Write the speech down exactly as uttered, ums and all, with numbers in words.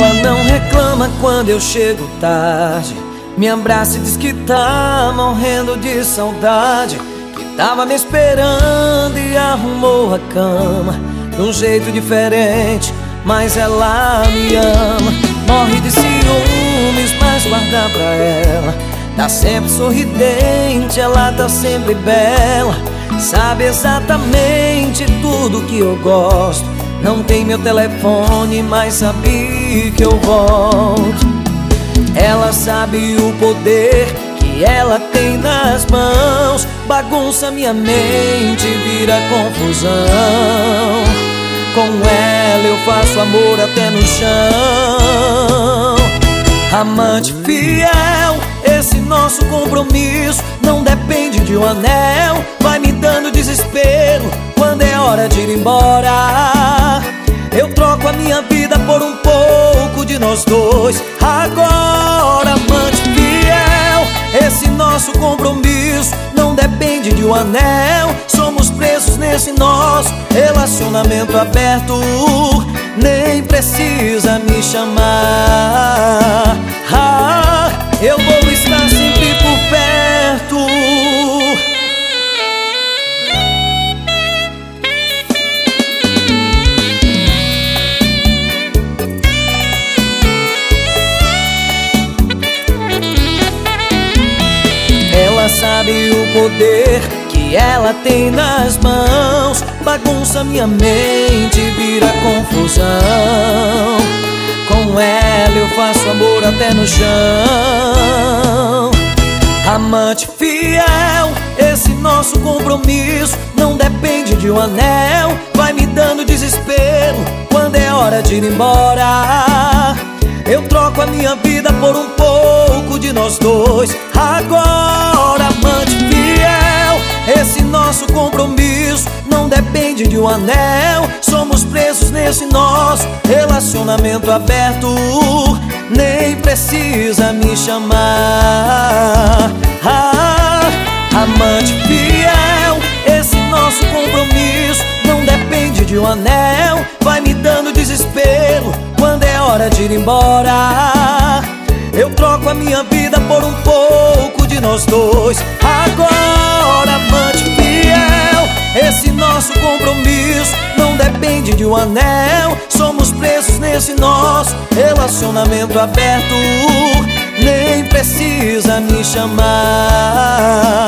Ela não reclama quando eu chego tarde, me abraça e diz que tá morrendo de saudade, que tava me esperando e arrumou a cama de um jeito diferente, mas ela me ama. Morre de ciúmes, mas guarda pra ela. Tá sempre sorridente, ela tá sempre bela. Sabe exatamente tudo que eu gosto. Não tem meu telefone, mas sabe que eu volto. Ela sabe o poder que ela tem nas mãos. Bagunça minha mente, vira confusão. Com ela eu faço amor até no chão. Amante fiel, esse nosso compromisso não depende de um anel. Vai me dando desespero quando é hora de ir embora. Eu troco a minha vida por um pouco de nós dois. Agora, amante fiel, esse nosso compromisso não depende de um anel. Somos presos nesse nosso relacionamento aberto. Nem precisa me chamar. Ah, eu vou estar sempre por perto. Ela sabe o poder que ela tem nas mãos. Bagunça minha mente, vira confusão. Com ela eu faço amor até no chão. Amante fiel, esse nosso compromisso não depende de um anel. Vai me dando desespero quando é hora de ir embora. Eu troco a minha vida por um pouco de nós dois. Agora, amante fiel, esse nosso compromisso não depende de um anel. Somos presos nesse nosso relacionamento aberto. Nem precisa me chamar. Ah, amante fiel, esse nosso compromisso não depende de um anel. Vai me dando desespero quando é hora de ir embora. Eu troco a minha vida por um pouco de nós dois. Agora, amante fiel, esse nosso compromisso não depende de um anel. Somos presos nesse nosso relacionamento aberto. Nem precisa me chamar.